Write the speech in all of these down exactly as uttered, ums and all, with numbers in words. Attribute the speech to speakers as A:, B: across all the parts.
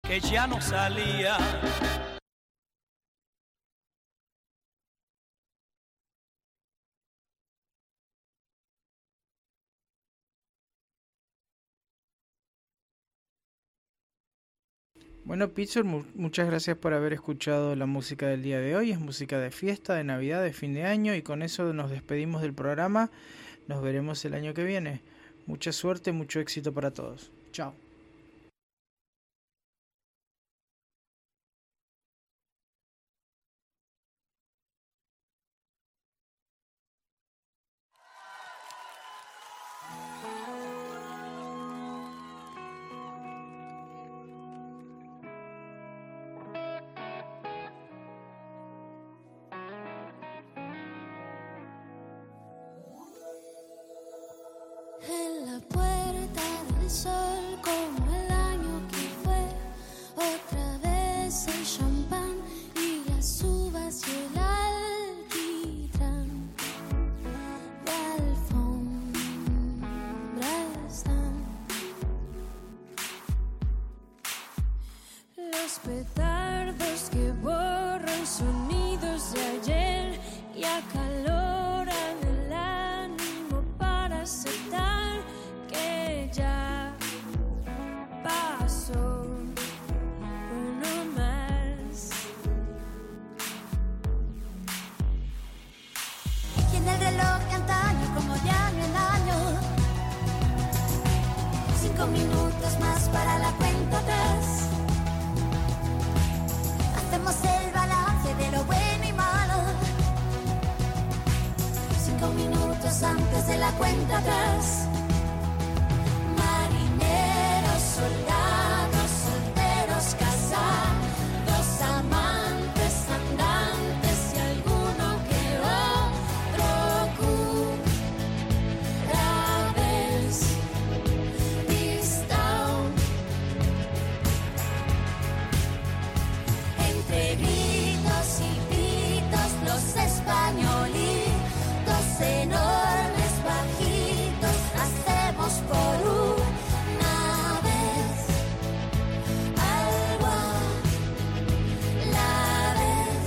A: que ya no salía.
B: Bueno, Pizur, mu muchas gracias por haber escuchado la música del día de hoy. Es música de fiesta, de Navidad, de fin de año, y con eso nos despedimos del programa. Nos veremos el año que viene. Mucha suerte, mucho éxito para todos. Chao.
C: En la puerta del sol, como el año que fue, otra vez el champán y las uvas y el alquitrán de alfombra están. Los petardos que borran sonidos de ayer y acaloran el ánimo para aceptar que ya pasó uno más.
D: Y en el reloj de antaño, como de año en año, cinco minutos más para la cuenta atrás. Hacemos el balance de lo bueno y malo, cinco minutos antes de la cuenta atrás. Marineros, soldados, solteros, casados, amantes, andantes y alguno que otro curabes distao. Entre gritos y gritos los españolitos enormes, bajitos, hacemos por una vez algo a la vez.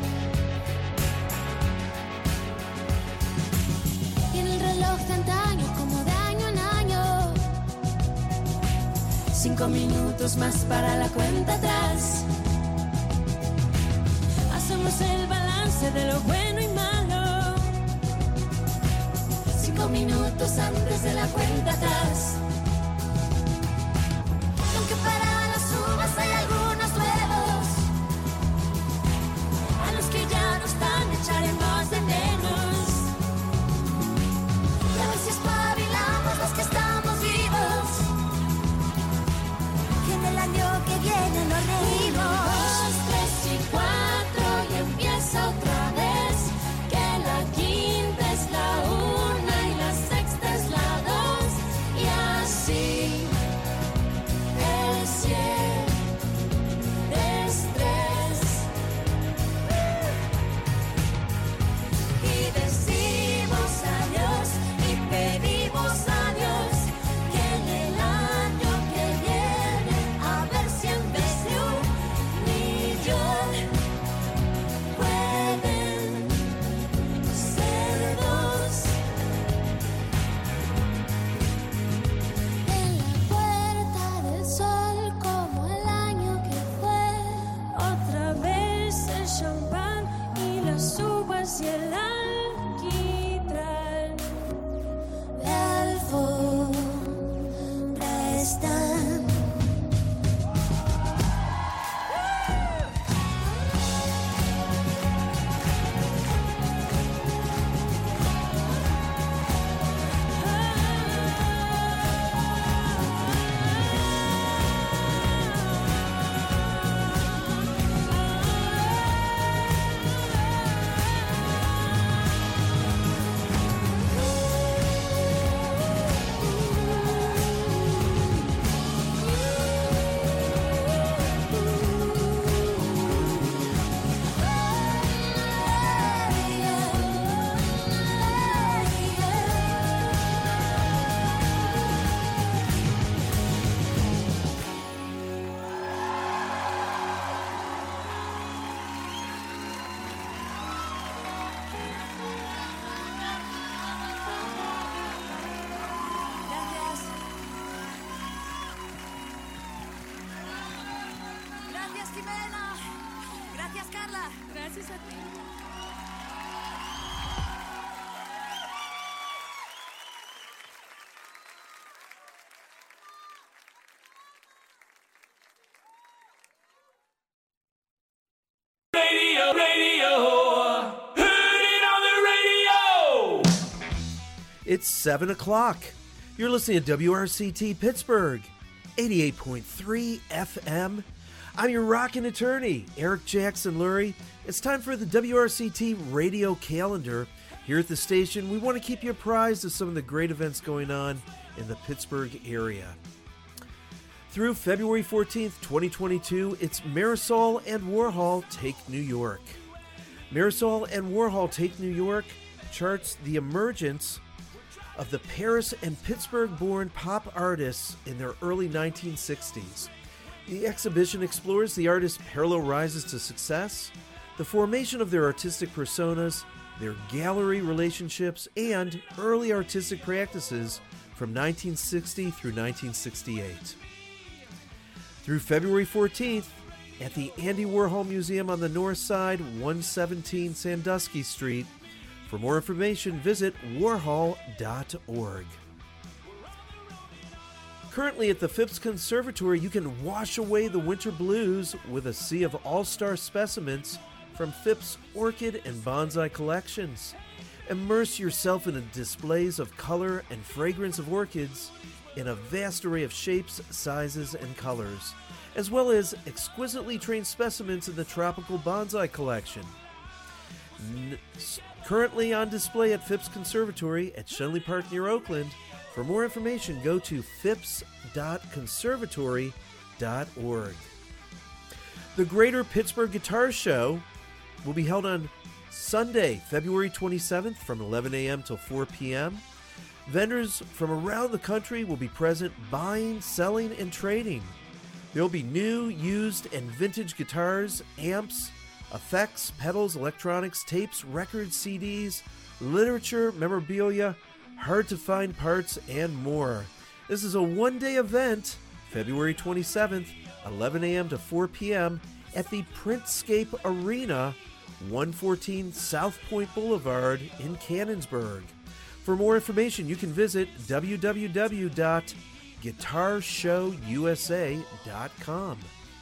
C: Y en el reloj de antaño, como de año en año,
D: Cinco minutos más para la cuenta atrás.
C: hacemos el balance de lo bueno y malo.
D: Cinco minutos antes de la cuenta atrás. Y aunque para las uvas hay algunos nuevos, a los que ya no están echaremos de menos. Y a ver si espabilamos los que estamos vivos, que en el año que viene nos reímos.
C: Dos, tres y cuatro y empieza otra vez. Que la quinta es la una y la sexta es la dos y así.
D: Jimena. Gracias, Carla.
A: Gracias a ti.
E: Radio, radio, heard it on the radio.
F: It's seven o'clock. You're listening to W R C T Pittsburgh, eighty-eight point three F M. I'm your rockin' attorney, Eric Jackson Lurie. It's time for the W R C T radio calendar. Here at the station, we want to keep you apprised of some of the great events going on in the Pittsburgh area. Through February fourteenth, twenty twenty-two, it's Marisol and Warhol Take New York. Marisol and Warhol Take New York charts the emergence of the Paris and Pittsburgh-born pop artists in their early nineteen sixties. The exhibition explores the artists' parallel rises to success, the formation of their artistic personas, their gallery relationships, and early artistic practices from nineteen sixty through nineteen sixty-eight. Through February fourteenth, at the Andy Warhol Museum on the north side, one seventeen Sandusky Street. For more information, visit warhol dot org. Currently at the Phipps Conservatory, you can wash away the winter blues with a sea of all-star specimens from Phipps orchid and bonsai collections. Immerse yourself in the displays of color and fragrance of orchids in a vast array of shapes, sizes, and colors, as well as exquisitely trained specimens in the tropical bonsai collection. N- currently on display at Phipps Conservatory at Shenley Park near Oakland. For more information, go to phipps dot conservatory dot org. The Greater Pittsburgh Guitar Show will be held on Sunday, February twenty-seventh from eleven a.m. till four p.m. Vendors from around the country will be present buying, selling, and trading. There will be new, used, and vintage guitars, amps, effects, pedals, electronics, tapes, records, C Ds, literature, memorabilia, hard-to-find parts, and more. This is a one-day event, February twenty-seventh, eleven a.m. to four p.m. at the Printscape Arena, one fourteen South Point Boulevard in Canonsburg. For more information, you can visit w w w dot guitar show u s a dot com.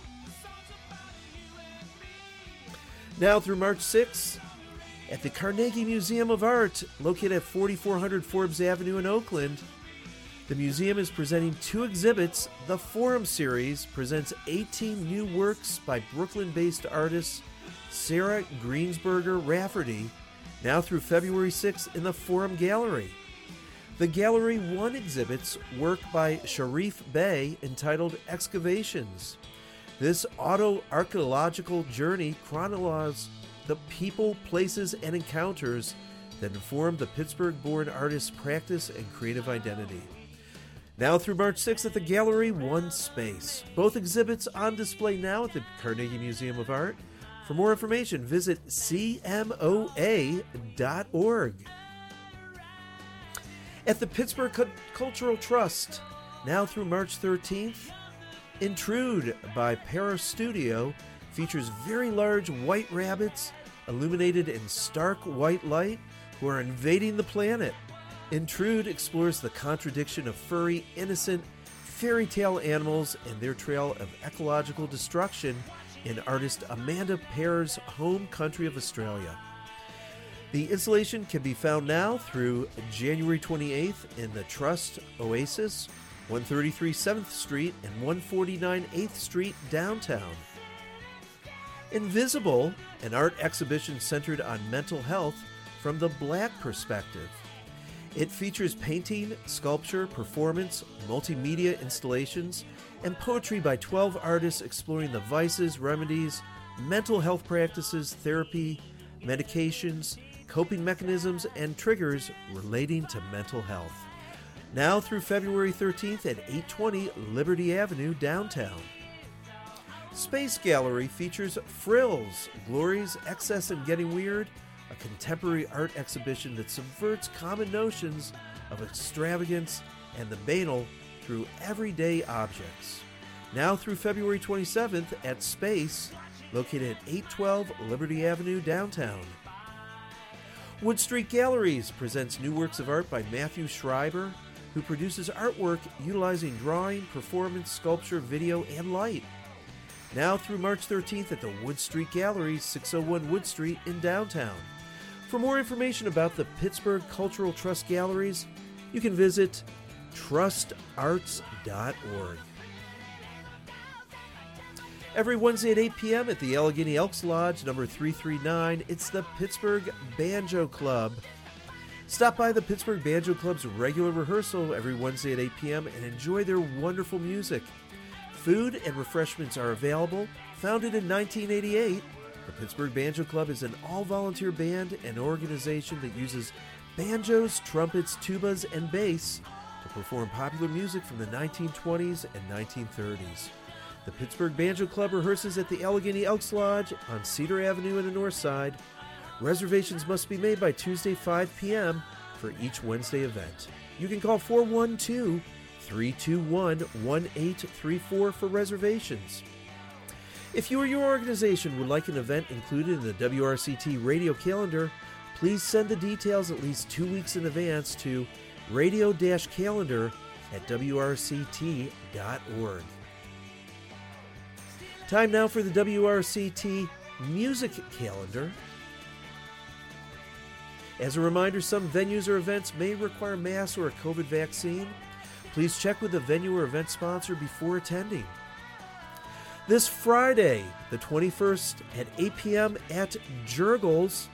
F: Now through March sixth, at the Carnegie Museum of Art, located at forty-four hundred Forbes Avenue in Oakland, the museum is presenting two exhibits. The Forum Series presents eighteen new works by Brooklyn-based artists Sarah Greensberger Rafferty, now through February sixth in the Forum Gallery. The Gallery one exhibits work by Sharif Bey entitled Excavations. This auto-archaeological journey chronicles the people, places, and encounters that inform the Pittsburgh-born artist's practice and creative identity. Now through March sixth at the Gallery one Space. Both exhibits on display now at the Carnegie Museum of Art. For more information, visit c m o a dot org. At the Pittsburgh C- Cultural Trust, now through March thirteenth, Intrude by Para Studio features very large white rabbits illuminated in stark white light who are invading the planet. Intrude explores the contradiction of furry, innocent, fairy tale animals and their trail of ecological destruction in artist Amanda Pear's home country of Australia. The installation can be found now through January twenty-eighth in the Trust Oasis, one thirty-three seventh Street and one forty-nine eighth Street downtown. Invisible, an art exhibition centered on mental health from the Black perspective. It features painting, sculpture, performance, multimedia installations, and poetry by twelve artists exploring the vices, remedies, mental health practices, therapy, medications, coping mechanisms, and triggers relating to mental health. Now through February thirteenth at eight twenty Liberty Avenue, downtown. Space Gallery features Frills, Glories, Excess, and Getting Weird, a contemporary art exhibition that subverts common notions of extravagance and the banal through everyday objects. now through February twenty-seventh at Space, located at eight twelve Liberty Avenue, downtown. Wood Street Galleries presents new works of art by Matthew Schreiber, who produces artwork utilizing drawing, performance, sculpture, video, and light. Now through March thirteenth at the Wood Street Galleries, six oh one Wood Street in downtown. For more information about the Pittsburgh Cultural Trust Galleries, you can visit trust arts dot org. Every Wednesday at eight p.m. at the Allegheny Elks Lodge, number three thirty-nine, it's the Pittsburgh Banjo Club. Stop by the Pittsburgh Banjo Club's regular rehearsal every Wednesday at eight p.m. and enjoy their wonderful music. Food and refreshments are available. Founded in nineteen eighty-eight, the Pittsburgh Banjo Club is an all-volunteer band and organization that uses banjos, trumpets, tubas, and bass to perform popular music from the nineteen twenties and nineteen thirties. The Pittsburgh Banjo Club rehearses at the Allegheny Elks Lodge on Cedar Avenue in the north side. Reservations must be made by Tuesday, five p.m. for each Wednesday event. You can call four one two, three two one, one eight three four for reservations. If you or your organization would like an event included in the W R C T radio calendar, please send the details at least two weeks in advance to radio-calendar at w r c t dot org. Time now for the W R C T music calendar. As a reminder, some venues or events may require masks or a COVID vaccine. Please check with the venue or event sponsor before attending. This Friday, the twenty-first at eight p.m. at Jurgles,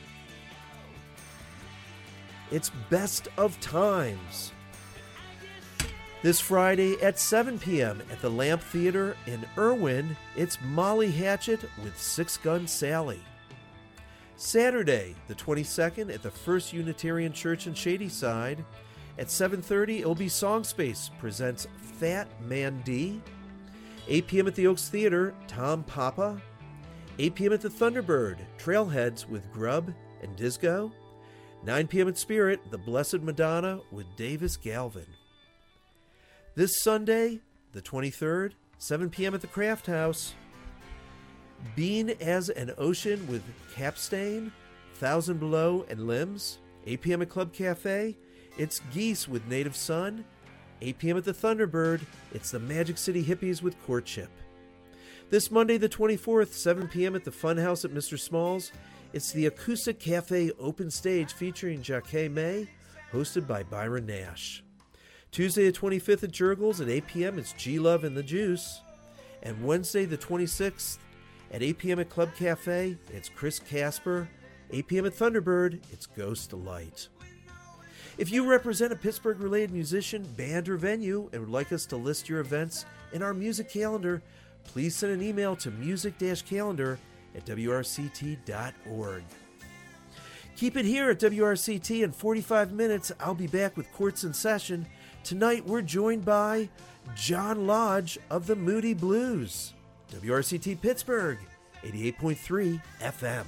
F: it's Best of Times. This Friday at seven p.m. at the Lamp Theater in Irwin, it's Molly Hatchet with Six Gun Sally. Saturday, the twenty-second, at the First Unitarian Church in Shadyside, at seven thirty, it'll be Song Space presents Fat Man D. eight p.m. at the Oaks Theater, Tom Papa. eight p.m. at the Thunderbird, Trailheads with Grub and Disco. nine p.m. at Spirit, The Blessed Madonna with Davis Galvin. This Sunday, the twenty-third, seven p.m. at the Craft House, Being as an Ocean with Capstain, Thousand Below and Limbs. eight p.m. at Club Cafe, it's Geese with Native Son. eight p.m. at the Thunderbird, it's the Magic City Hippies with Courtship. This Monday the twenty-fourth, seven p.m. at the Funhouse at Mister Small's, it's the Acoustic Cafe Open Stage featuring Jacquet May, hosted by Byron Nash. Tuesday the twenty-fifth at Jurgles at eight p.m. it's G-Love and the Juice. And Wednesday the twenty-sixth at eight p.m. at Club Cafe, it's Chris Casper. eight p.m. at Thunderbird, it's Ghost Delight. If you represent a Pittsburgh-related musician, band, or venue and would like us to list your events in our music calendar, please send an email to music-calendar at w r c t dot org. Keep it here at W R C T. In forty-five minutes, I'll be back with Courts in Session. Tonight, we're joined by John Lodge of the Moody Blues. W R C T Pittsburgh, eighty-eight point three F M.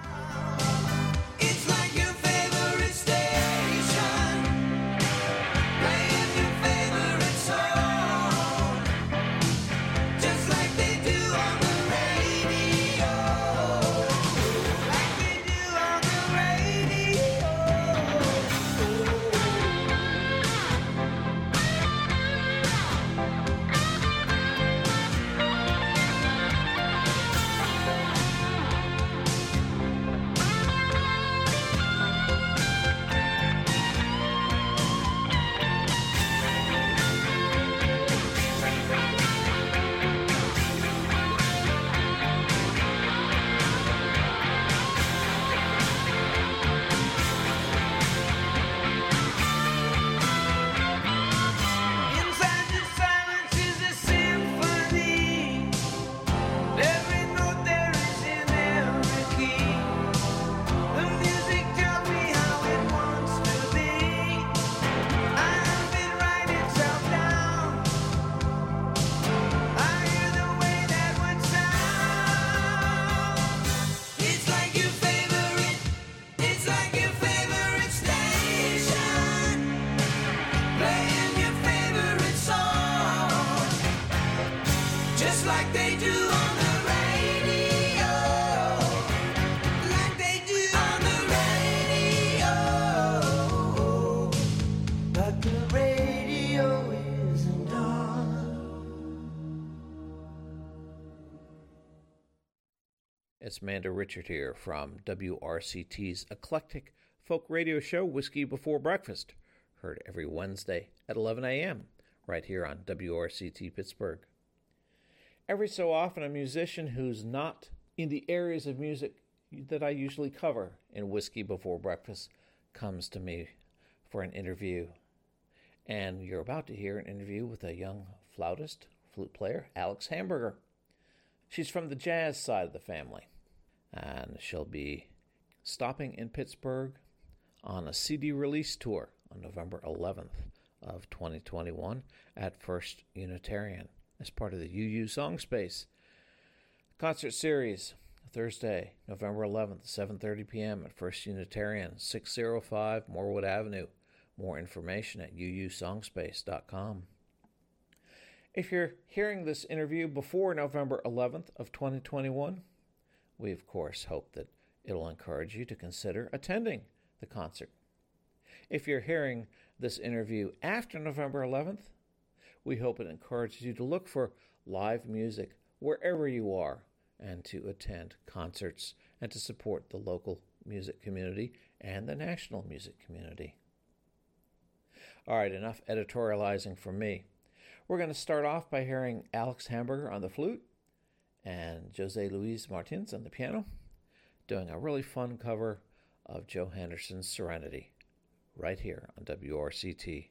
A: It's like your favorite station, playing your favorite song, just like they do on the radio, like they do on the radio. they do on the radio. Like they do on the radio. But the radio isn't on.
G: It's Amanda Richard here from W R C T's eclectic folk radio show, Whiskey Before Breakfast, heard every Wednesday at eleven a.m. right here on W R C T Pittsburgh. Every so often, a musician who's not in the areas of music that I usually cover in Whiskey Before Breakfast comes to me for an interview. And you're about to hear an interview with a young flautist, flute player, Alex Hamburger. She's from the jazz side of the family, and she'll be stopping in Pittsburgh on a C D release tour on November eleventh of twenty twenty-one at First Unitarian as part of the U U Song Space concert series. Thursday, November eleventh, seven thirty p.m. at First Unitarian, six oh five Morewood Avenue. More information at u u song space dot com. If you're hearing this interview before November eleventh of twenty twenty-one, we of course hope that it'll encourage you to consider attending the concert. If you're hearing this interview after November eleventh, we hope it encourages you to look for live music wherever you are and to attend concerts and to support the local music community and the national music community. All right, enough editorializing from me. We're going to start off by hearing Alex Hamburger on the flute and Jose Luis Martins on the piano, doing a really fun cover of Joe Henderson's Serenity, right here on W R C T.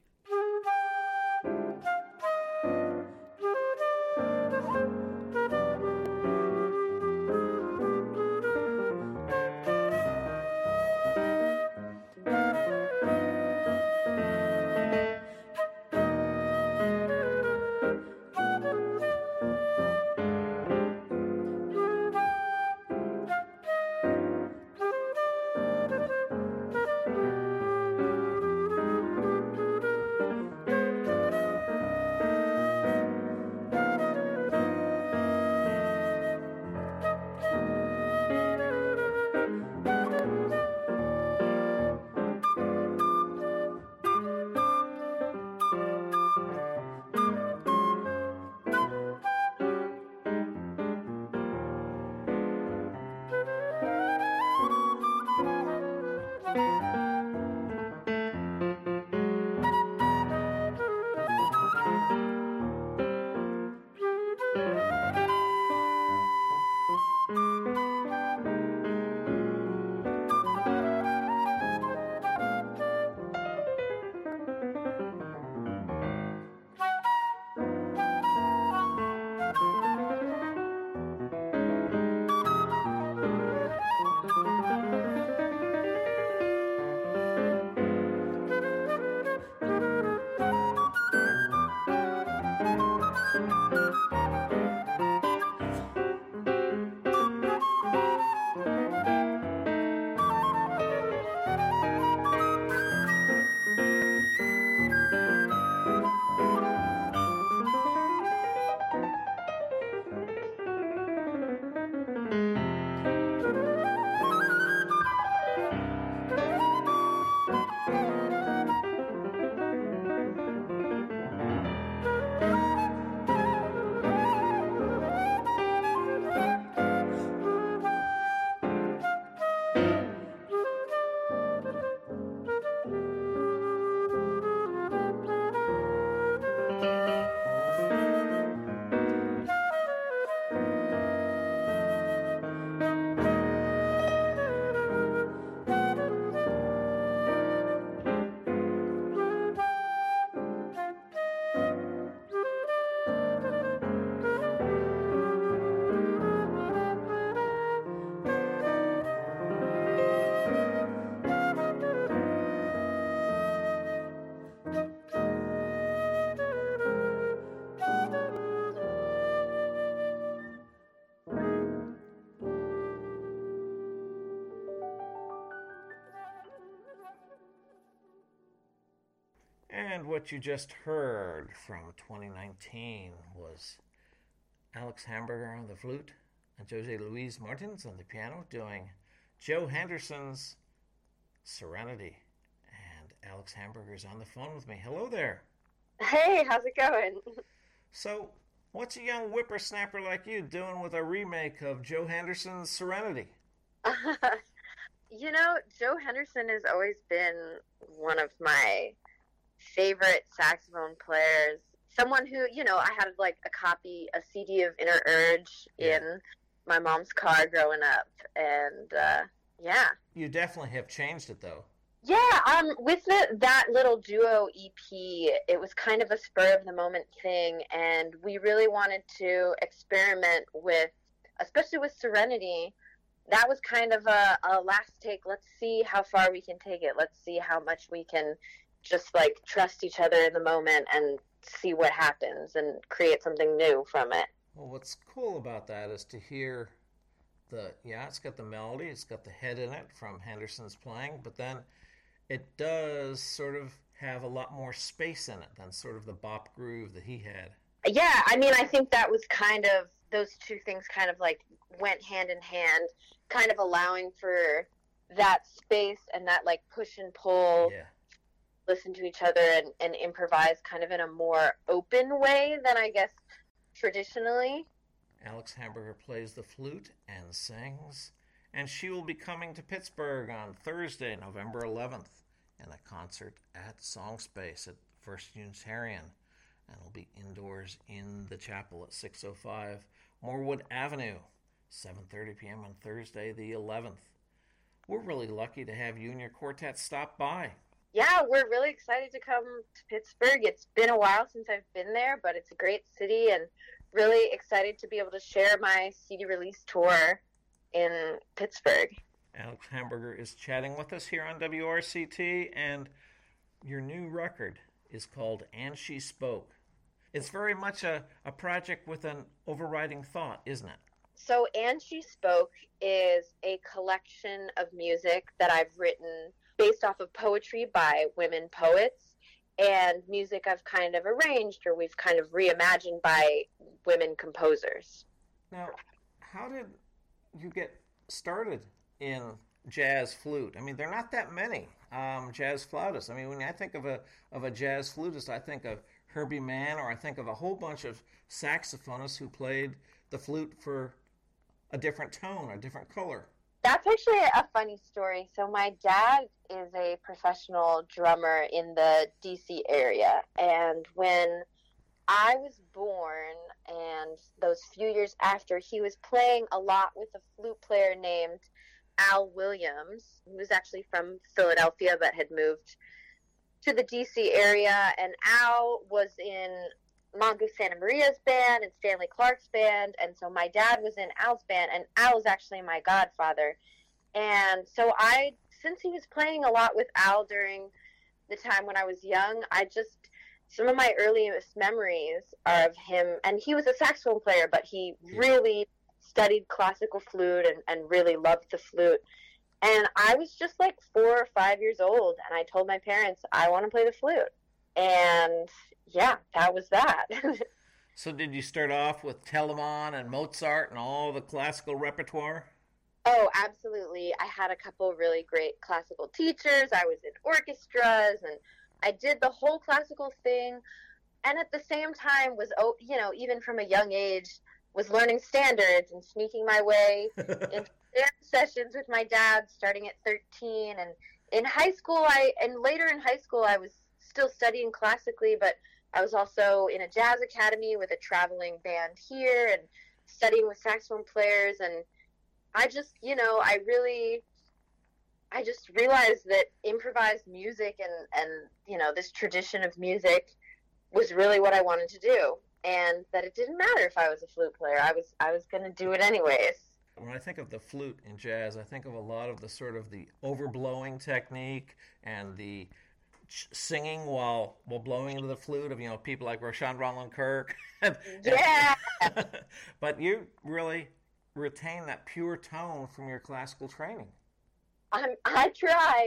G: And what you just heard from twenty nineteen was Alex Hamburger on the flute, and Jose Luis Martins on the piano doing Joe Henderson's Serenity. And Alex Hamburger's on the phone with me. Hello there.
H: Hey, how's it going?
G: So, what's a young whippersnapper like you doing with a remake of Joe Henderson's Serenity?
H: You know, Joe Henderson has always been one of my favorite saxophone players. Someone who, you know, I had like a copy, a C D of Inner Urge
G: Yeah.
H: in my mom's car growing up. And, uh, yeah.
G: You definitely have changed it, though.
H: Yeah, um, with the, that little duo E P, it was kind of a spur of the moment thing, and we really wanted to experiment with, especially with Serenity. That was kind of a, a last take. Let's see how far we can take it. Let's see how much we can just like trust each other in the moment and see what happens and create something new from it.
G: Well, what's cool about that is to hear the, yeah, it's got the melody, it's got the head in it from Henderson's playing, but then it does sort of have a lot more space in it than sort of the bop groove that he had.
H: Yeah, I mean, I think that was kind of, those two things kind of like went hand in hand, kind of allowing for that space and that like push and pull,
G: Yeah.
H: listen to each other and, and improvise kind of in a more open way than I guess traditionally.
G: Alex Hamburger plays the flute and sings, and she will be coming to Pittsburgh on Thursday, November eleventh, in a concert at Songspace at First Unitarian, and it'll be indoors in the chapel at six oh five Morewood Avenue, seven thirty p.m. on Thursday the eleventh. We're really lucky to have you and your quartet stop by.
H: Yeah, we're really excited to come to Pittsburgh. It's been a while since I've been there, but it's a great city and really excited to be able to share my C D release tour in Pittsburgh.
G: Alex Hamburger is chatting with us here on W R C T, and your new record is called And She Spoke. It's very much a, a project with an overriding thought, isn't it?
H: So And She Spoke is a collection of music that I've written based off of poetry by women poets and music I've kind of arranged or we've kind of reimagined by women composers.
G: Now, how did you get started in jazz flute? I mean, there are not that many um, jazz flautists. I mean, when I think of a of a jazz flutist, I think of Herbie Mann, or I think of a whole bunch of saxophonists who played the flute for a different tone, a different color.
H: That's actually a funny story. So my dad is a professional drummer in the D C area, and when I was born and those few years after, he was playing a lot with a flute player named Al Williams, who was actually from Philadelphia but had moved to the D C area, and Al was in Mongoose Santa Maria's band and Stanley Clark's band, and so my dad was in Al's band, and Al is actually my godfather. And so I, since he was playing a lot with Al during the time when I was young, I just, some of my earliest memories are of him, and he was a saxophone player, but he really studied classical flute and, and really loved the flute. And I was just like four or five years old, and I told my parents, I want to play the flute. And yeah, that was that.
G: So did you start off with Telemann and Mozart and all the classical repertoire?
H: Oh, absolutely. I had a couple really great classical teachers. I was in orchestras, and I did the whole classical thing. And at the same time was, oh, you know, even from a young age, was learning standards and sneaking my way into jam sessions with my dad starting at thirteen. And in high school, I and later in high school, I was still studying classically, but I was also in a jazz academy with a traveling band here and studying with saxophone players. And I just, you know, I really, I just realized that improvised music and, and, you know, this tradition of music was really what I wanted to do. And that it didn't matter if I was a flute player. I was, I was going to do it anyways.
G: When I think of the flute in jazz, I think of a lot of the sort of the overblowing technique and the singing while while blowing into the flute of, you know, people like Roshan Roland Kirk.
H: Yeah.
G: But you really retain that pure tone from your classical training.
H: I'm, I tried.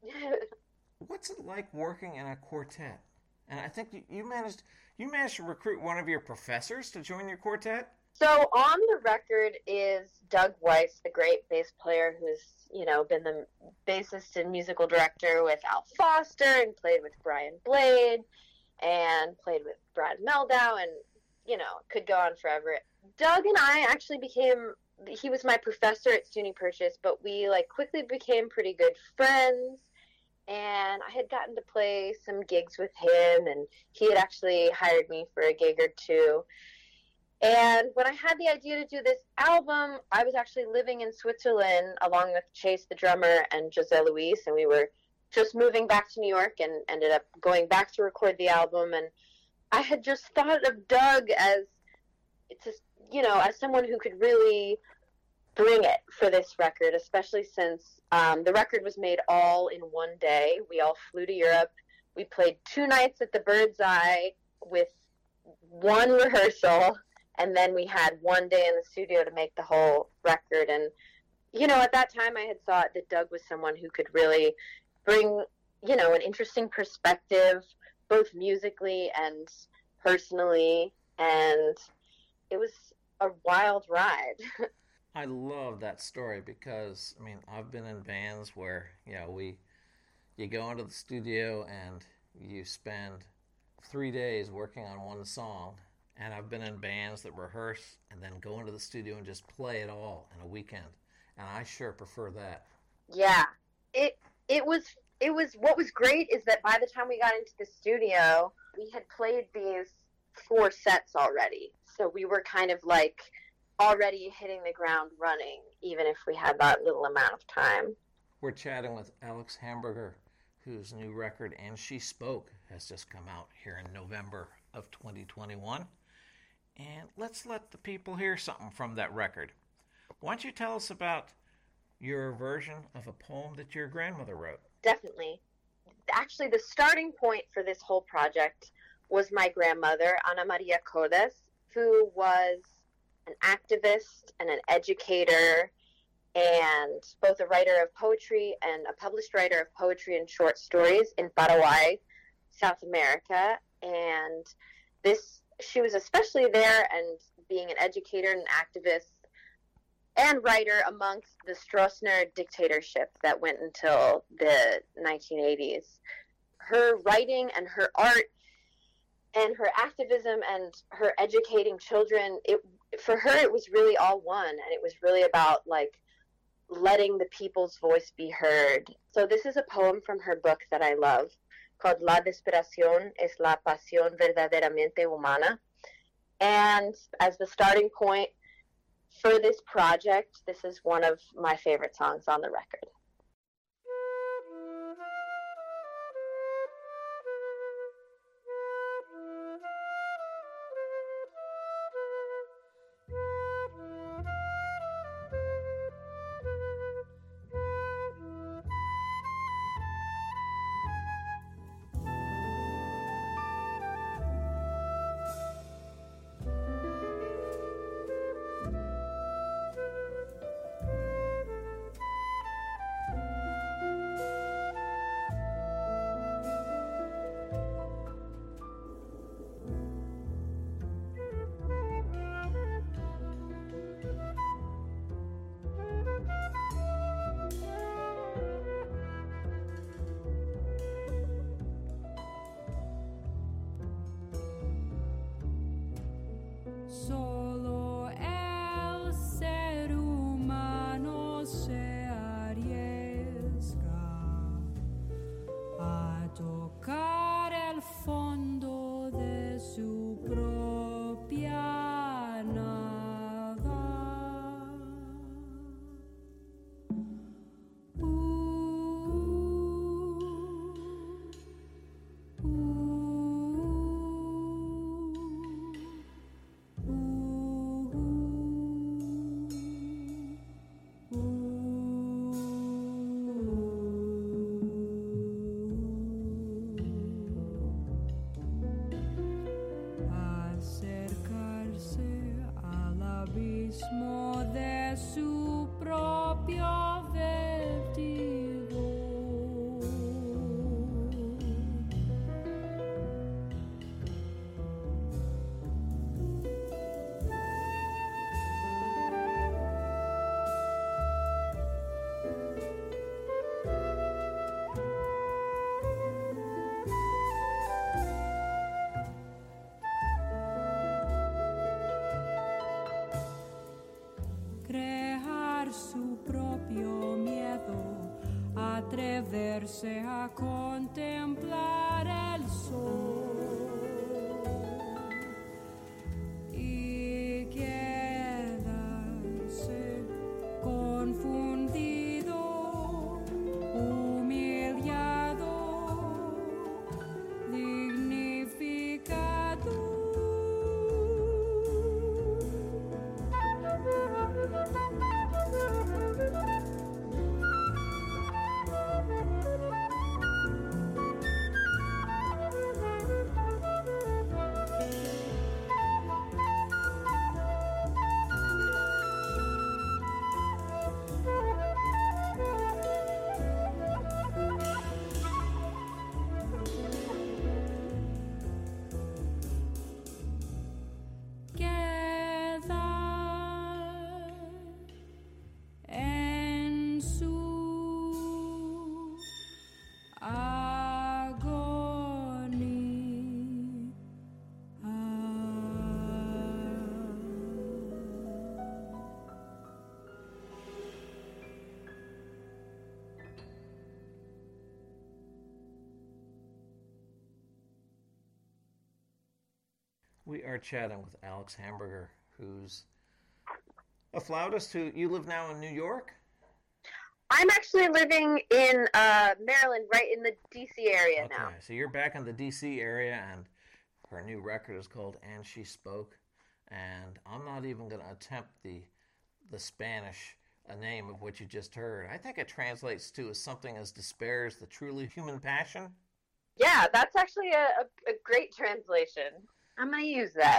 G: What's it like working in a quartet? And I think you, you managed you managed to recruit one of your professors to join your quartet?
H: So on the record is Doug Weiss, the great bass player who's, you know, been the bassist and musical director with Al Foster and played with Brian Blade and played with Brad Meldau and, you know, could go on forever. Doug and I actually became, he was my professor at SUNY Purchase, but we like quickly became pretty good friends. And I had gotten to play some gigs with him, and he had actually hired me for a gig or two. And when I had the idea to do this album, I was actually living in Switzerland along with Chase, the drummer, and Jose Luis, and we were just moving back to New York and ended up going back to record the album. And I had just thought of Doug as, it's just, you know, as someone who could really bring it for this record, especially since um, the record was made all in one day. We all flew to Europe. We played two nights at the Bird's Eye with one rehearsal, and then we had one day in the studio to make the whole record. And, you know, at that time I had thought that Doug was someone who could really bring, you know, an interesting perspective, both musically and personally, and it was a wild ride.
G: I love that story because, I mean, I've been in bands where, you know, we, you go into the studio and you spend three days working on one song, and I've been in bands that rehearse and then go into the studio and just play it all in a weekend, and I sure prefer that.
H: Yeah, it it was it was what was great is that by the time we got into the studio, we had played these four sets already, so we were kind of like already hitting the ground running, even if we had that little amount of time.
G: We're chatting with Alex Hamburger, whose new record, And She Spoke, has just come out here in November of twenty twenty-one. And let's let the people hear something from that record. Why don't you tell us about your version of a poem that your grandmother wrote?
H: Definitely. Actually, the starting point for this whole project was my grandmother, Ana Maria Codes, who was an activist and an educator and both a writer of poetry and a published writer of poetry and short stories in Paraguay, South America. And this, she was especially there and being an educator and activist and writer amongst the Stroessner dictatorship that went until the nineteen eighties. Her writing and her art and her activism and her educating children, it for her it was really all one, and it was really about like letting the people's voice be heard. So this is a poem from her book that I love called La Desesperación es la pasión verdaderamente humana. And as the starting point for this project, this is one of my favorite songs on the record.
I: Solo el ser humano se arriesga a tocar el fondo de su propia nada. Uh, uh, acercarse al abismo de su propio vértigo. crear su propio miedo, atreverse a contemplar el sol y quedarse confundido, humillado, dignificado. En su
G: We are chatting with Alex Hamburger, who's a flautist who, you live now in New York?
H: I'm actually living in uh, Maryland, right in the D C area
G: Okay,
H: now.
G: so you're back in the D C area, and her new record is called And She Spoke, and I'm not even going to attempt the the Spanish a name of what you just heard. I think it translates to as something as despair is the truly human passion.
H: Yeah, that's actually a, a, a great translation. I'm going to use that.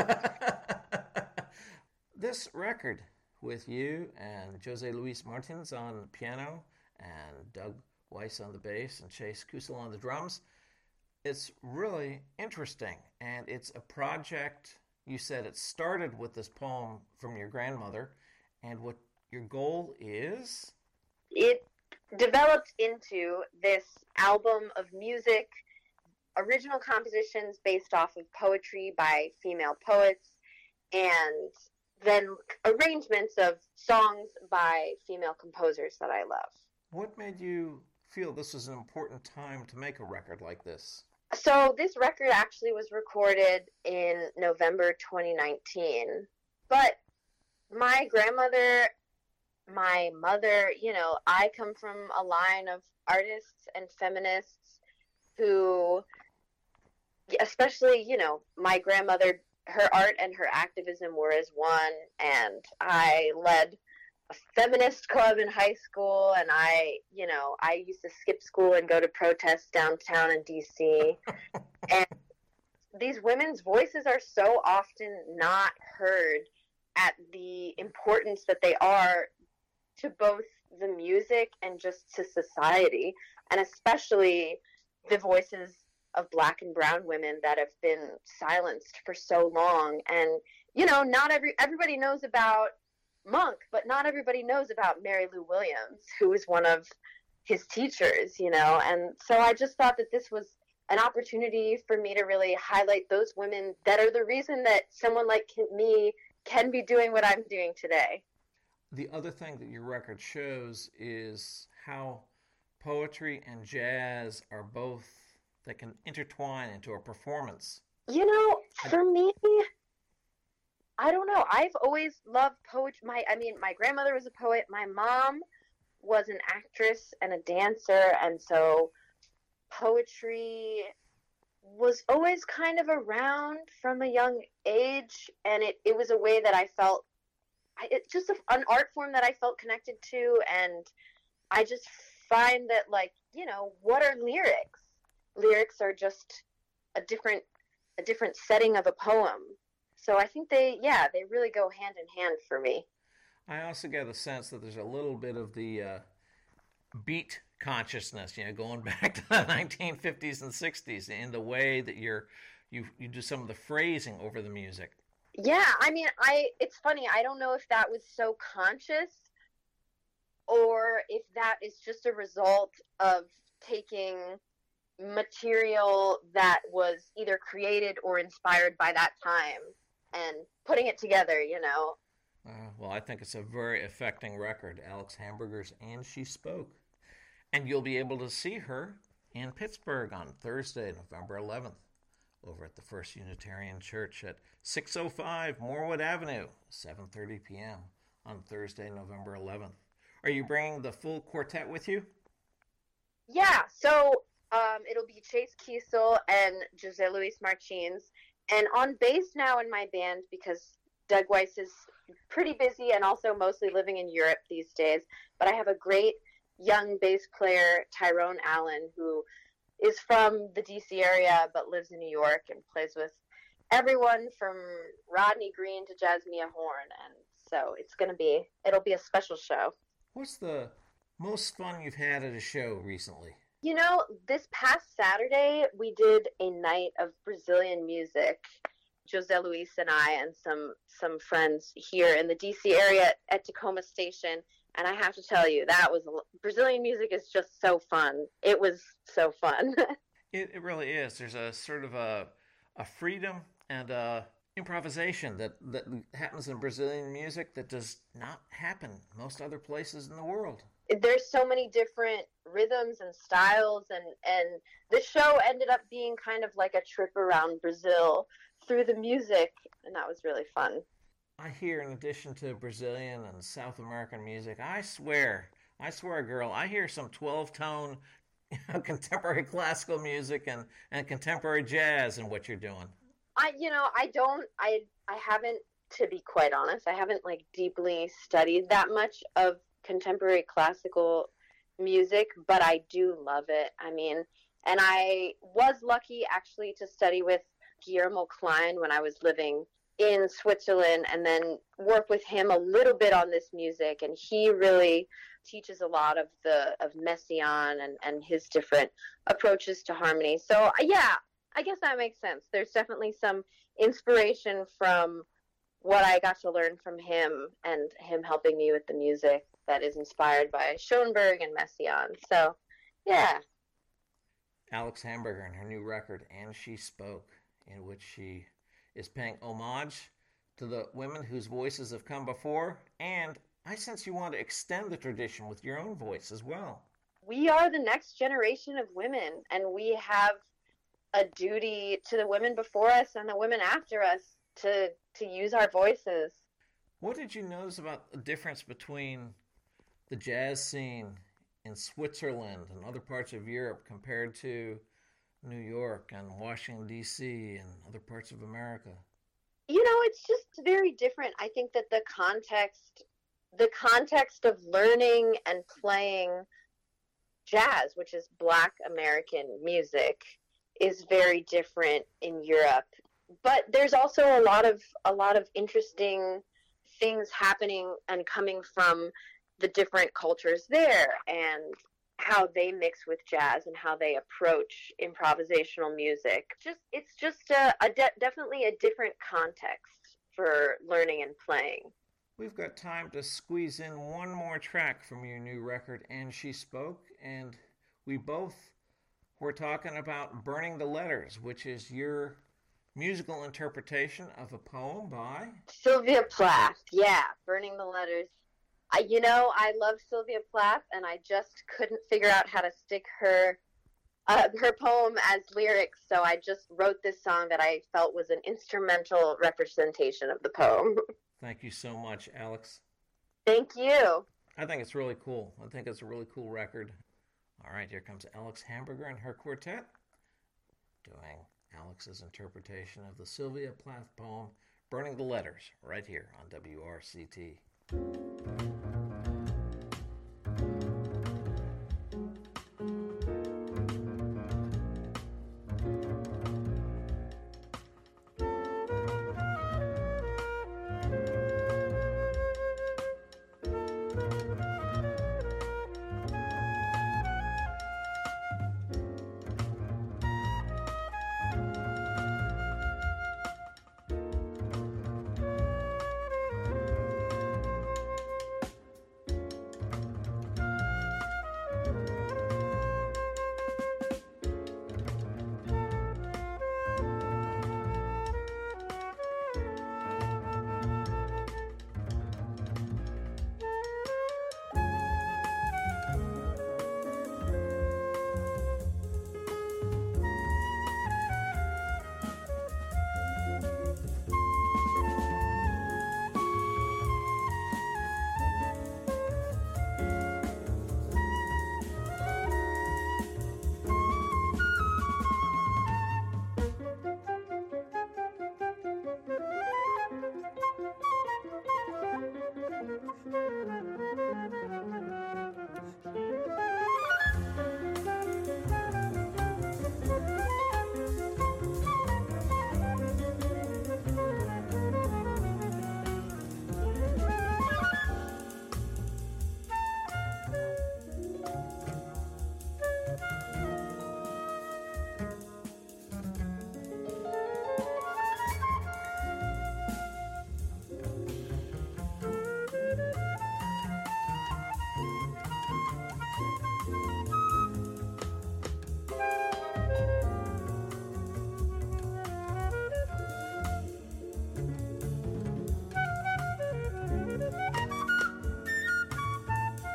G: This record with you and Jose Luis Martins on piano and Doug Weiss on the bass and Chase Kusel on the drums, it's really interesting. And it's a project, you said it started with this poem from your grandmother, and what your goal is?
H: It developed into this album of music, original compositions based off of poetry by female poets, and then arrangements of songs by female composers that I love.
G: What made you feel this was an important time to make a record like this?
H: So this record actually was recorded in November twenty nineteen, but my grandmother, my mother, you know, I come from a line of artists and feminists who, especially, you know, my grandmother, her art and her activism were as one, and I led a feminist club in high school, and I, you know, I used to skip school and go to protests downtown in D C, and these women's voices are so often not heard at the importance that they are to both the music and just to society, and especially the voices of Black and brown women that have been silenced for so long. And, you know, not every everybody knows about Monk, but not everybody knows about Mary Lou Williams, who was one of his teachers, you know. And so I just thought that this was an opportunity for me to really highlight those women that are the reason that someone like me can be doing what I'm doing today.
G: The other thing that your record shows is how poetry and jazz are both, that can intertwine into a performance.
H: You know, for me, I don't know. I've always loved poetry. My, I mean, my grandmother was a poet. My mom was an actress and a dancer, and so poetry was always kind of around from a young age, and it, it was a way that I felt, I, it's just a, an art form that I felt connected to, and I just find that, like, you know, what are lyrics? Lyrics are just a different a different setting of a poem. So I think they, yeah, they really go hand in hand for me.
G: I also get the sense that there's a little bit of the uh, beat consciousness, you know, going back to the nineteen fifties and sixties in the way that you're you you do some of the phrasing over the music.
H: Yeah, I mean, I it's funny, I don't know if that was so conscious or if that is just a result of taking material that was either created or inspired by that time and putting it together, you know.
G: Uh, well, I think it's a very affecting record, Alex Hamburger's And She Spoke. And you'll be able to see her in Pittsburgh on Thursday, November eleventh, over at the First Unitarian Church at six oh five Morewood Avenue, seven thirty p.m. on Thursday, November eleventh. Are you bringing the full quartet with you?
H: Yeah, so um, it'll be Chase Kiesel and Jose Luis Martins. And on bass now in my band, because Doug Weiss is pretty busy and also mostly living in Europe these days, but I have a great young bass player, Tyrone Allen, who is from the D C area but lives in New York and plays with everyone from Rodney Green to Jasmine Horn. And so it's going to be, it'll be a special show.
G: What's the most fun you've had at a show recently?
H: You know, this past Saturday, we did a night of Brazilian music. Jose Luis and I and some some friends here in the D C area at Tacoma Station. And I have to tell you, that was, Brazilian music is just so fun. It was so fun.
G: It, it really is. There's a sort of a, a freedom and a improvisation that, that happens in Brazilian music that does not happen most other places in the world.
H: There's so many different rhythms and styles, and, and the show ended up being kind of like a trip around Brazil through the music, and that was really fun.
G: I hear, in addition to Brazilian and South American music, I swear, I swear, girl, I hear some twelve-tone contemporary classical music and, and contemporary jazz in what you're doing.
H: I, you know, I don't, I, I haven't, to be quite honest, I haven't like deeply studied that much of contemporary classical music, but I do love it. I mean, and I was lucky actually to study with Guillermo Klein when I was living in Switzerland, and then work with him a little bit on this music, and he really teaches a lot of the of Messiaen and, and his different approaches to harmony. So yeah, I guess that makes sense. There's definitely some inspiration from what I got to learn from him and him helping me with the music that is inspired by Schoenberg and Messiaen. So yeah.
G: Alex Hamburger and her new record, And She Spoke, in which she is paying homage to the women whose voices have come before, and I sense you want to extend the tradition with your own voice as well.
H: We are the next generation of women, and we have a duty to the women before us and the women after us to to use our voices.
G: What did you notice about the difference between the jazz scene in Switzerland and other parts of Europe compared to New York and Washington, D C and other parts of America?
H: You know, it's just very different. I think that the context, the context of learning and playing jazz, which is Black American music, is very different in Europe. But there's also a lot of a lot of interesting things happening and coming from the different cultures there, and how they mix with jazz and how they approach improvisational music. Just it's just a, a de- definitely a different context for learning and playing.
G: We've got time to squeeze in one more track from your new record, And She Spoke, and we both were talking about Burning the Letters, which is your musical interpretation of a poem by
H: Sylvia Plath. Yeah, Burning the Letters. I, you know, I love Sylvia Plath, and I just couldn't figure out how to stick her uh, her poem as lyrics, so I just wrote this song that I felt was an instrumental representation of the poem.
G: Thank you so much, Alex.
H: Thank you.
G: I think it's really cool. I think it's a really cool record. All right, here comes Alex Hamburger and her quartet doing Alex's interpretation of the Sylvia Plath poem, Burning the Letters, right here on W R C T.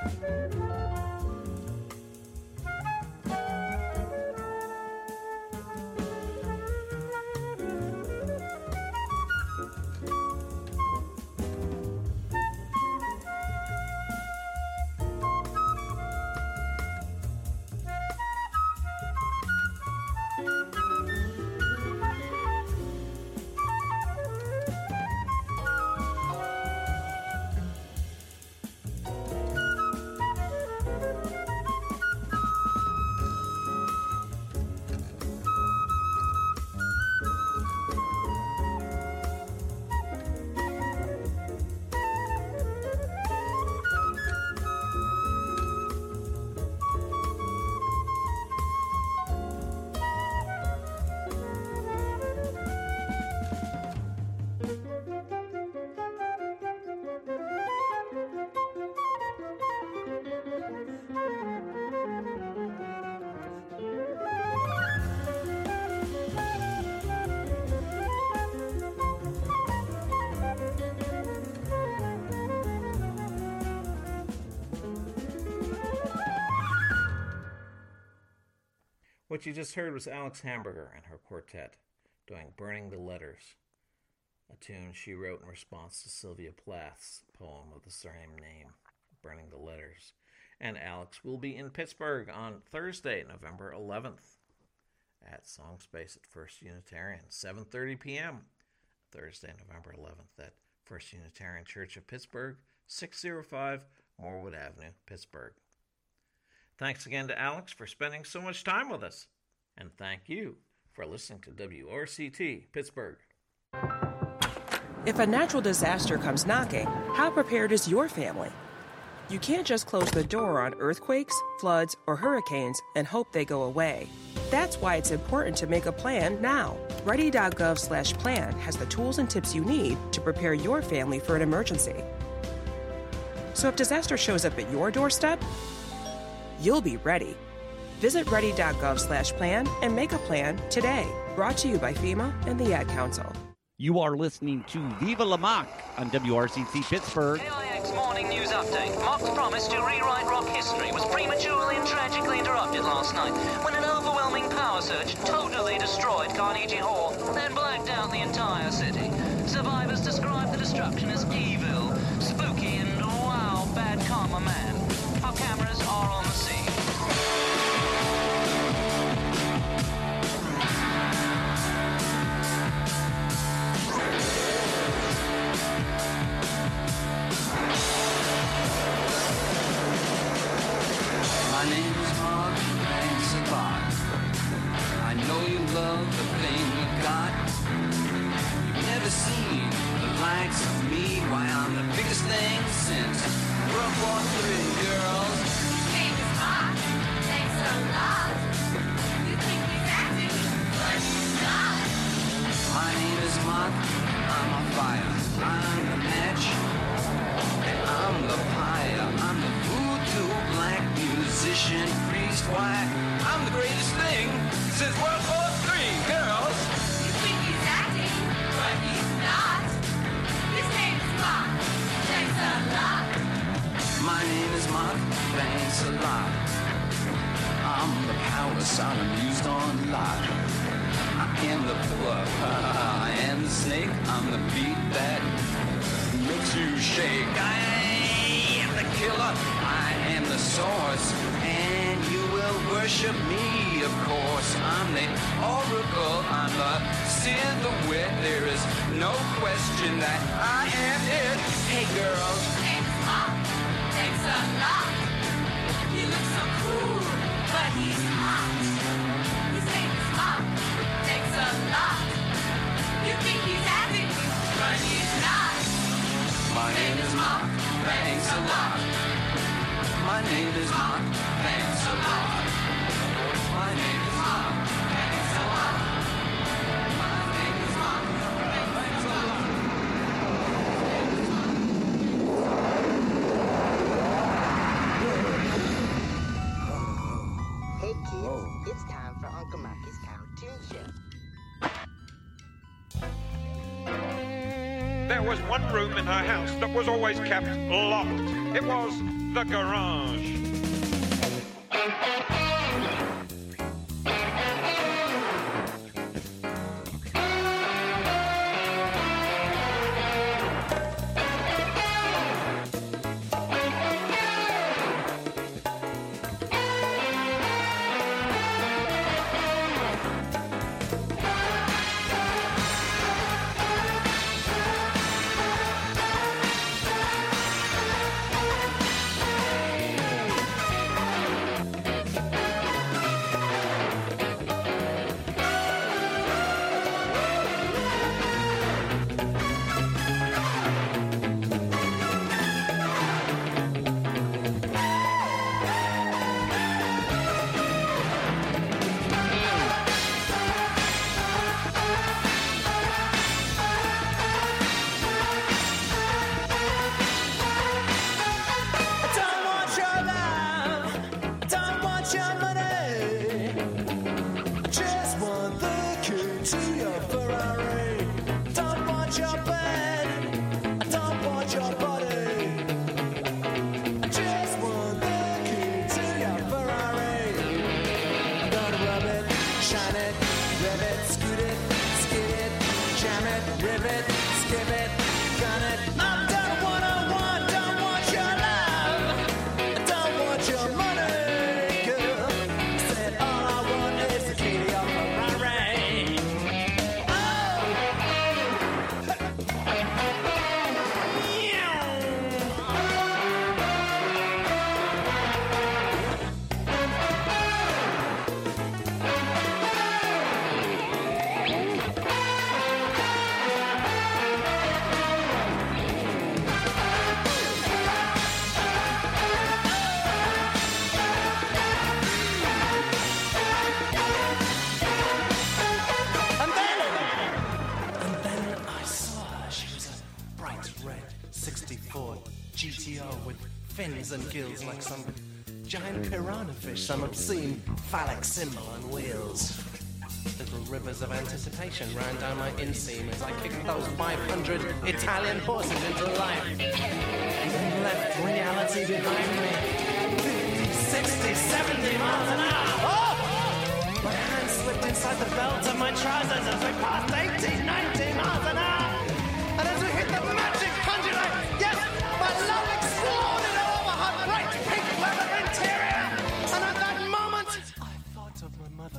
G: What you just heard was Alex Hamburger and her quartet doing Burning the Letters, a tune she wrote in response to Sylvia Plath's poem of the same name, Burning the Letters. And Alex will be in Pittsburgh on Thursday, November eleventh at Song Space at First Unitarian, seven thirty p.m. Thursday, November eleventh at First Unitarian Church of Pittsburgh, six oh five Morwood Avenue, Pittsburgh. Thanks again to Alex for spending so much time with us. And thank you for listening to W R C T Pittsburgh.
J: If a natural disaster comes knocking, how prepared is your family? You can't just close the door on earthquakes, floods, or hurricanes and hope they go away. That's why it's important to make a plan now. Ready.gov slash plan has the tools and tips you need to prepare your family for an emergency. So if disaster shows up at your doorstep, you'll be ready. Visit ready.gov slash plan and make a plan today. Brought to you by FEMA and the Ad Council.
K: You are listening to Viva La Mock on W R C T Pittsburgh.
L: K I X Morning News Update. Mock's promise to rewrite rock history was prematurely and tragically interrupted last night when an overwhelming power surge totally destroyed Carnegie Hall and blacked out the entire city. Survivors describe the destruction as evil, spooky, and wow, bad karma man. Our cameras are on the scene.
M: My name is Mark, thanks a lot. I know you love the thing you got. You've never seen the likes of me. Why, I'm the biggest thing since World War Three, girls.
D: His name is Mark, thanks a lot. You think he's acting, but he's not.
M: My name is Mark, I'm on fire. I'm the match, and I'm the pyre. I'm the voodoo black musician priest. Why, I'm the greatest thing since World War Three, girls.
D: You think he's acting, but he's not. His name is Mark, thanks a lot.
M: My name is Mark, thanks a lot. I'm the power Sodom used on Lot. I am the pillar, I am the snake. I'm the beat that makes you shake. I am the killer, I am the source, and you will worship me, of course. I'm the oracle, I'm the silhouette. There is no question that I am it. Hey girls,
D: His name is Mark, thanks a lot. He looks so cool, but he's hot. His name is Mark, thanks a lot. You think he's acting, but he's not.
M: my name is Mark, thanks a lot. My name is Mark, thanks a lot. My name is Mark, thanks a lot. My name is Mark, thanks a lot.
N: Hey kids, it's time for Uncle Marky's cartoon show.
O: There was one room in her house that was always kept locked. It was The Garage.
P: And gills like some giant piranha fish, some obscene phallic symbol on wheels. Little rivers of anticipation ran down my inseam as I kicked those five hundred Italian horses into life and then left reality behind me. fifty, sixty, seventy miles an hour. Oh! My hand slipped inside the belt of my trousers as we passed eighty, ninety miles an hour. And as we hit the magic hundred, I, yes, my love exploded. Bright pink leather interior, and at that moment, I thought of my mother.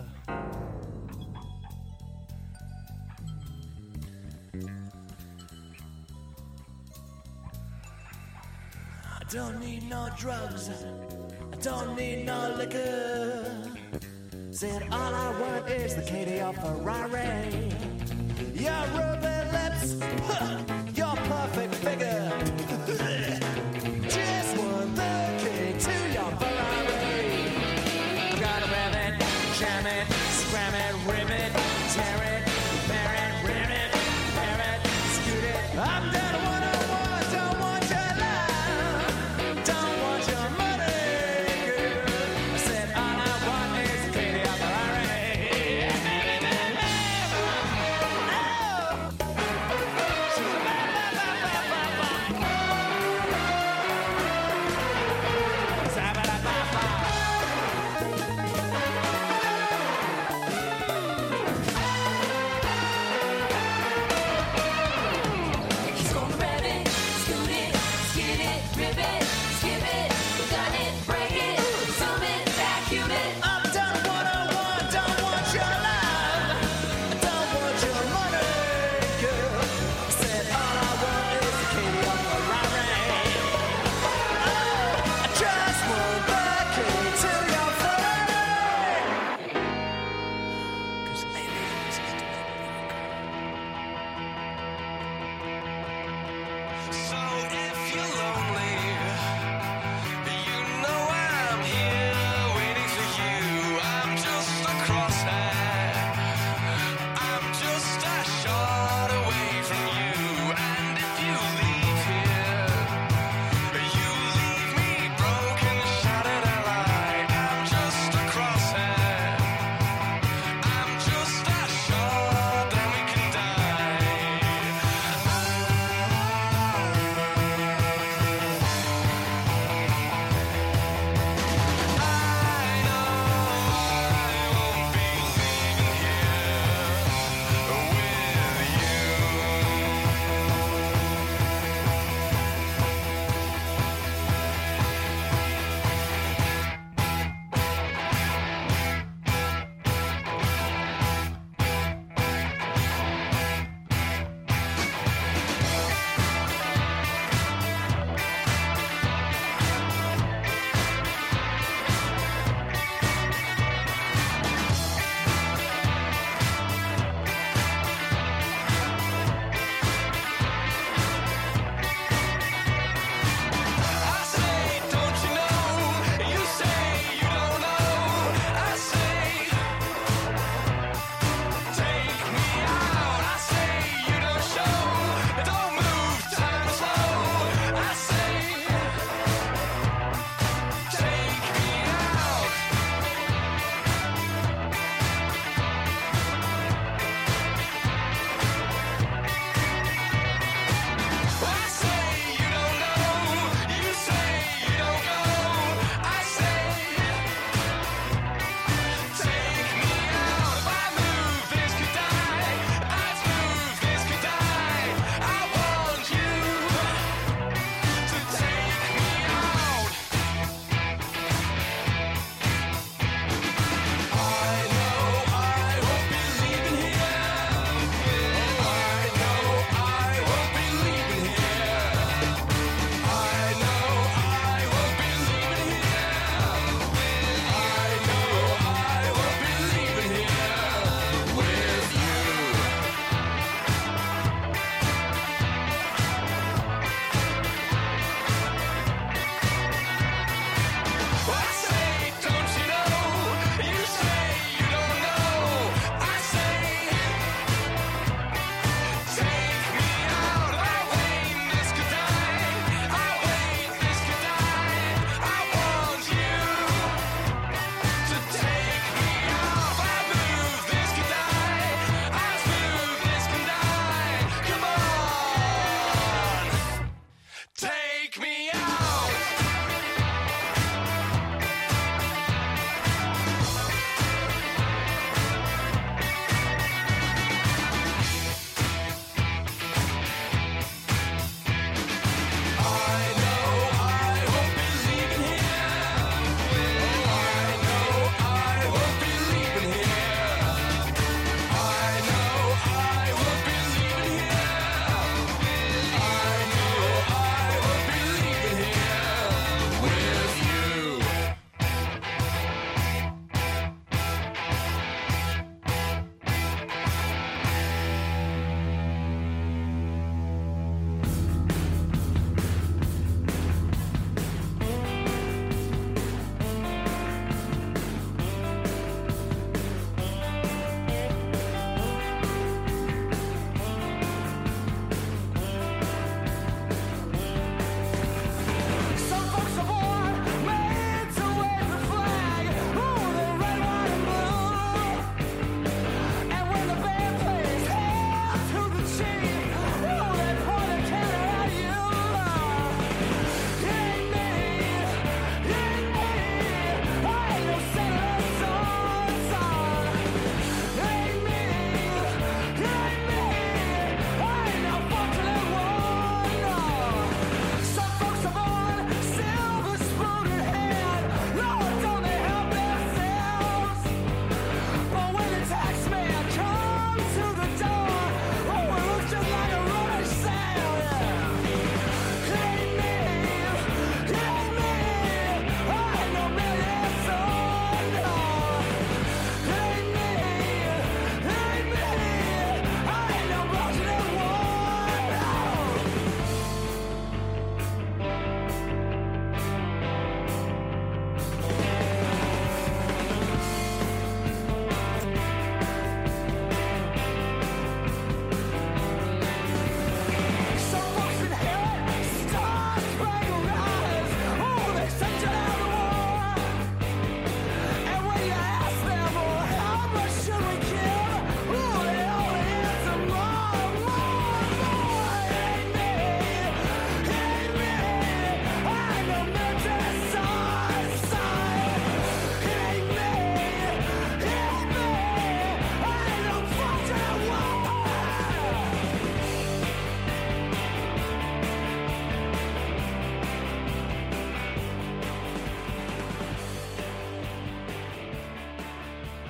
P: I don't need no drugs, I don't need no liquor. Said all I want is the Katie of Ferrari. Your ruby lips, huh, your perfect figure. Just want the key to your Ferrari. Gotta rev it, jam it, scram it, rip it, tear it, bear it, rim it, bear it, scoot it. I'm down to one oh one, don't want your love, don't want your money, girl. I said all I want is the key to your Ferrari. Oh. She's a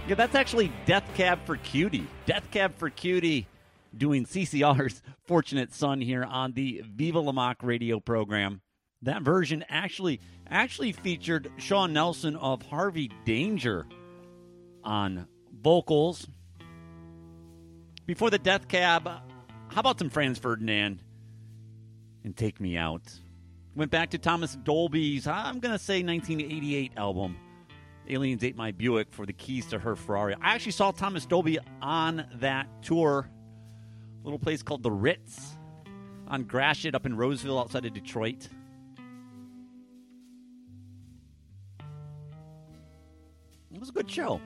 K: Yeah, that's actually Death Cab for Cutie. Death Cab for Cutie doing C C R's Fortunate Son here on the Viva La Mock radio program. That version actually actually featured Sean Nelson of Harvey Danger on vocals. Before the Death Cab, how about some Franz Ferdinand and Take Me Out? Went back to Thomas Dolby's, I'm going to say nineteen eighty-eight album, Aliens Ate My Buick, for the keys to her Ferrari. I actually saw Thomas Dolby on that tour, a little place called the Ritz on Gratiot up in Roseville outside of Detroit. It was a good show.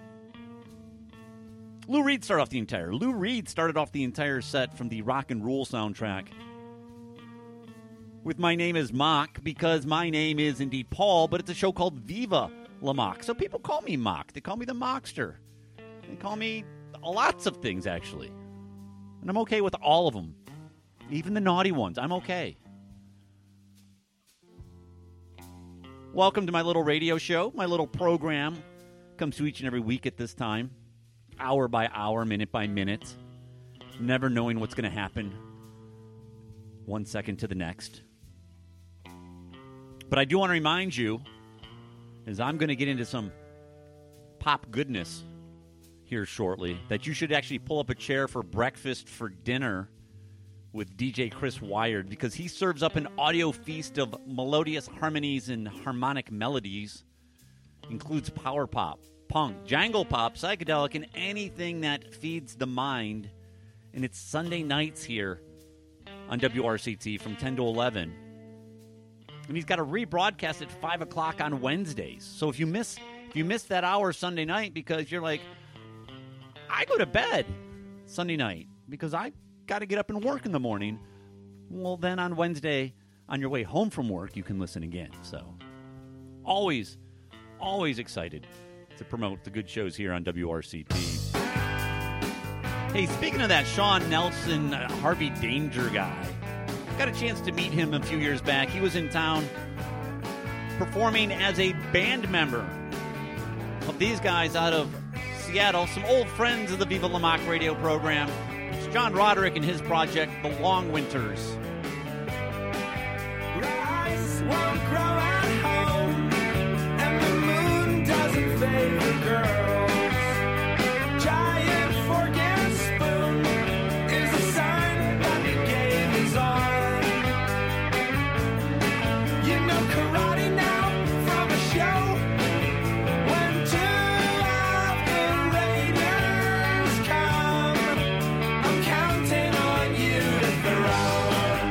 K: Lou Reed started off the entire. Lou Reed started off the entire set from the Rock and Roll soundtrack with My Name is Mock, because my name is indeed Paul, but it's a show called Viva La Mock. So people call me Mock. They call me the Mockster. They call me lots of things, actually. And I'm okay with all of them. Even the naughty ones. I'm okay. Welcome to my little radio show, my little program. Comes to each and every week at this time, hour by hour, minute by minute, never knowing what's going to happen one second to the next. But I do want to remind you, as I'm going to get into some pop goodness here shortly, that you should actually pull up a chair for breakfast for dinner with D J Chris Wired, because he serves up an audio feast of melodious harmonies and harmonic melodies. Includes power pop, punk, jangle pop, psychedelic, and anything that feeds the mind. And it's Sunday nights here on W R C T from ten to eleven. And he's got a rebroadcast at five o'clock on Wednesdays. So if you miss if you miss that hour Sunday night because you're like, I go to bed Sunday night because I got to get up and work in the morning, well, then on Wednesday, on your way home from work, you can listen again. So always... Always excited to promote the good shows here on W R C T. Hey, speaking of that Sean Nelson, uh, Harvey Danger guy, got a chance to meet him a few years back. He was in town performing as a band member of these guys out of Seattle, some old friends of the Viva La Mock radio program. It's John Roderick and his project, The Long Winters.
A: Rice won't grow at home. Doesn't favor girls. Giant fork and spoon is a sign that the game is on. You know karate now from a show. When two of the Raiders come, I'm counting on you to throw.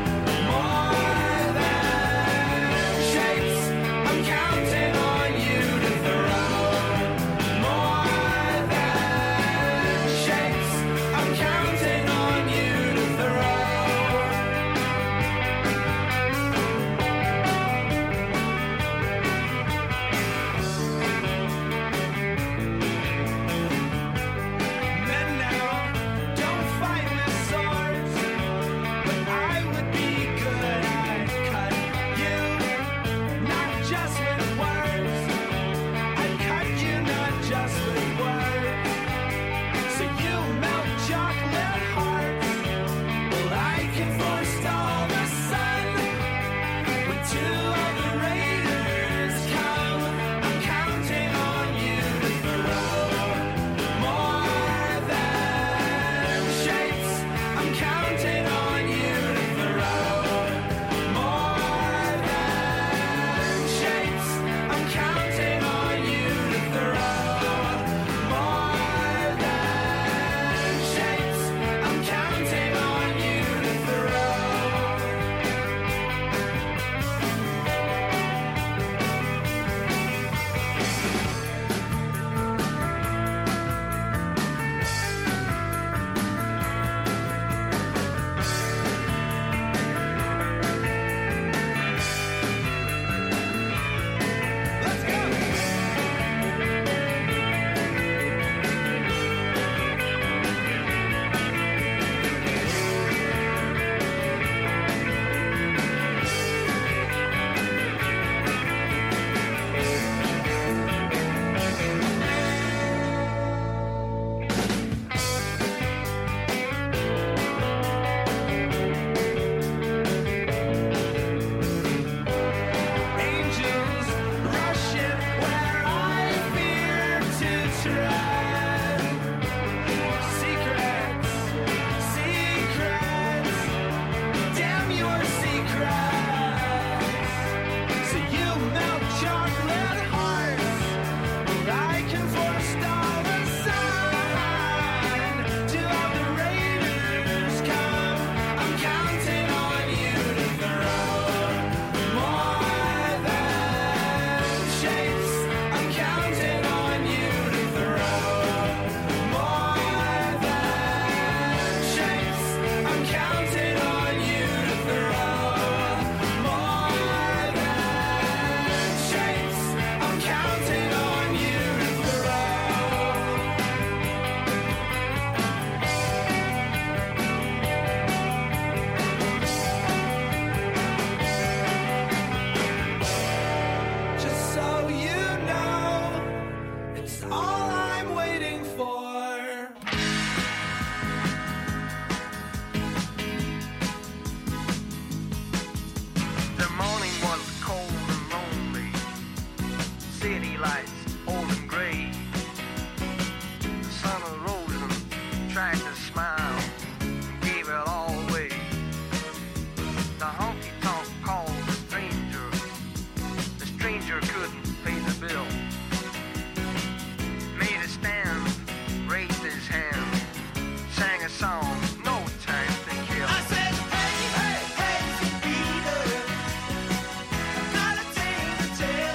Q: lights, old and gray. The sun arose and tried to smile, and gave it all away. The honky-tonk called the stranger. The stranger couldn't pay the bill. Made a stand, raised his hand, sang a song, no time to kill. I said, hey, hey, hey, Saint Peter, I've got a tale to tell.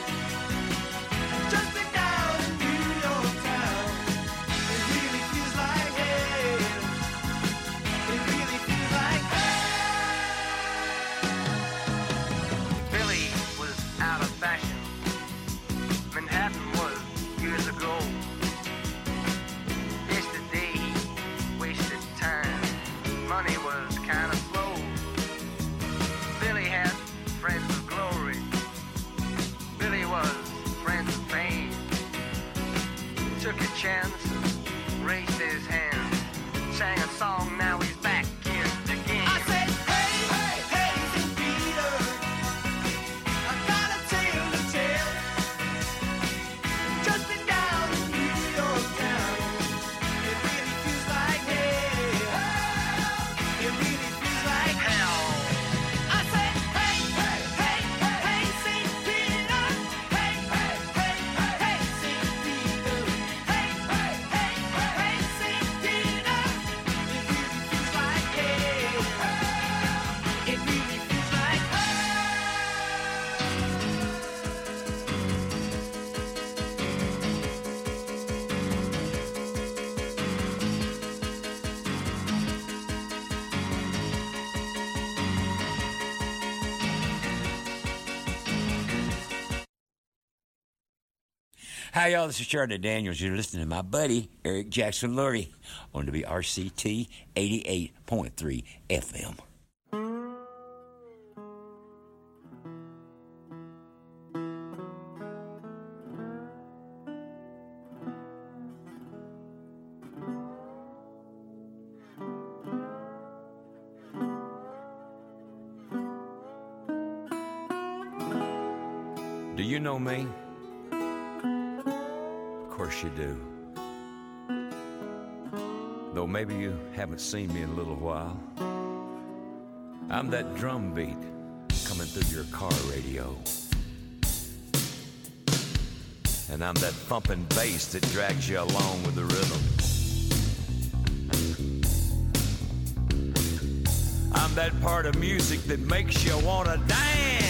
Q: Just been down in New York town. It really feels like hell. It really feels like hell. Billy was out of fashion. Manhattan was years ago. Yesterday, wasted time. Money was kind of slow. Billy had friends of glory. Billy was friends of pain. Took a chance, raised his hand, sang a song, now he's back in the game. I said, hey, hey, hey, Saint Peter, I've got a tale to tell. Just been down in New York town. It really feels like hell. It really feels like hell. I said, hey, hey, hey, hey, Saint Peter. Hey, hey, hey, hey, Saint Peter. Hey, hey, hey, hey, Saint Peter. It really feels like hell. It really feels like hell.
R: Hi, y'all. This is Charlotte Daniels. You're listening to my buddy, Eric Jackson Lurie, on W R C T eighty-eight point three F M.
S: Do you know me? Of course you do. Though maybe you haven't seen me in a little while. I'm that drum beat coming through your car radio. And I'm that thumping bass that drags you along with the rhythm. I'm that part of music that makes you want to dance.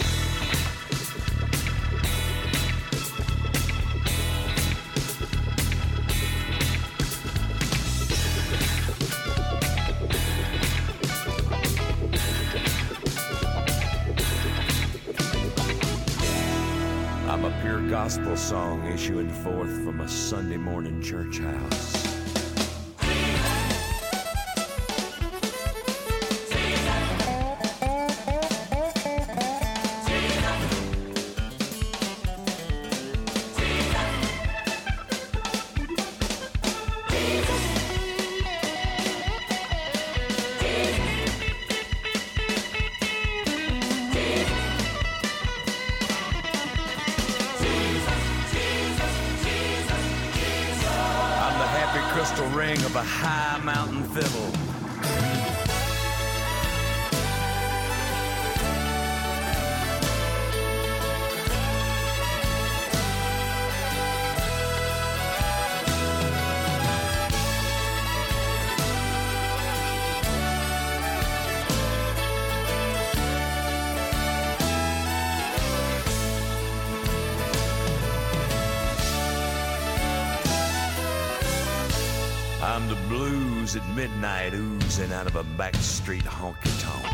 S: I'm a pure gospel song issuing forth from a Sunday morning church house. Crystal ring of a high mountain fiddle. I'm the blues at midnight oozing out of a backstreet honky-tonk.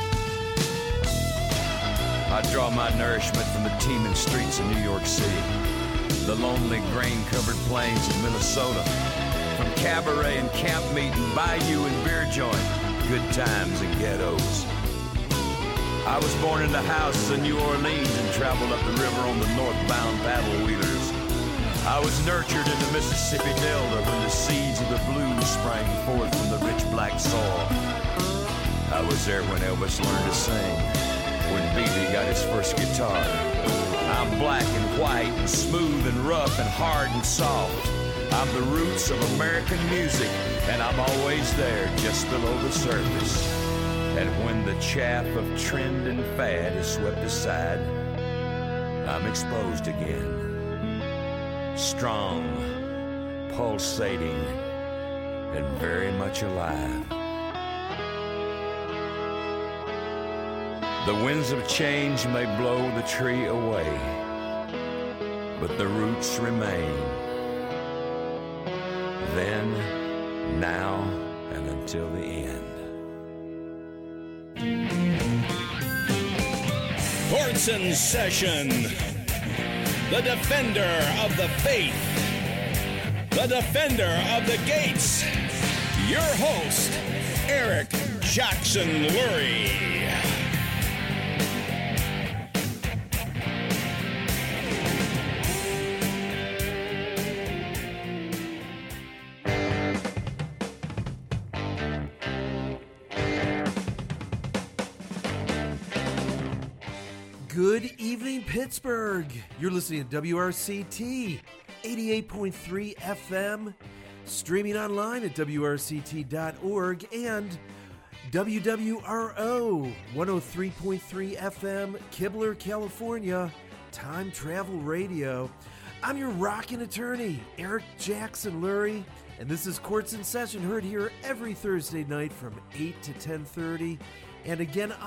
S: I draw my nourishment from the teeming streets of New York City, the lonely grain-covered plains of Minnesota, from cabaret and camp meeting, bayou and beer joint, good times and ghettos. I was born in the houses of New Orleans and traveled up the river on the northbound paddle wheelers. I was nurtured in the Mississippi Delta when the seeds of the blues sprang forth from the rich black soil. I was there when Elvis learned to sing, when B B got his first guitar. I'm black and white smooth and rough and hard and soft. I'm the roots of American music, and I'm always there just below the surface. And when the chaff of trend and fad is swept aside, I'm exposed again. Strong, pulsating, and very much alive. The winds of change may blow the tree away, but the roots remain. Then, now, and until the end.
T: Courts in session. The defender of the faith. The defender of the gates. Your host, Eric Jackson Lurie.
F: Good evening, Pittsburgh. You're listening to W R C T eighty-eight point three F M, streaming online at W R C T dot org, and W W R O one oh three point three F M, Kibler, California, Time Travel Radio. I'm your rockin' attorney, Eric Jackson Lurie, and this is Courts in Session, heard here every Thursday night from eight to ten thirty, and again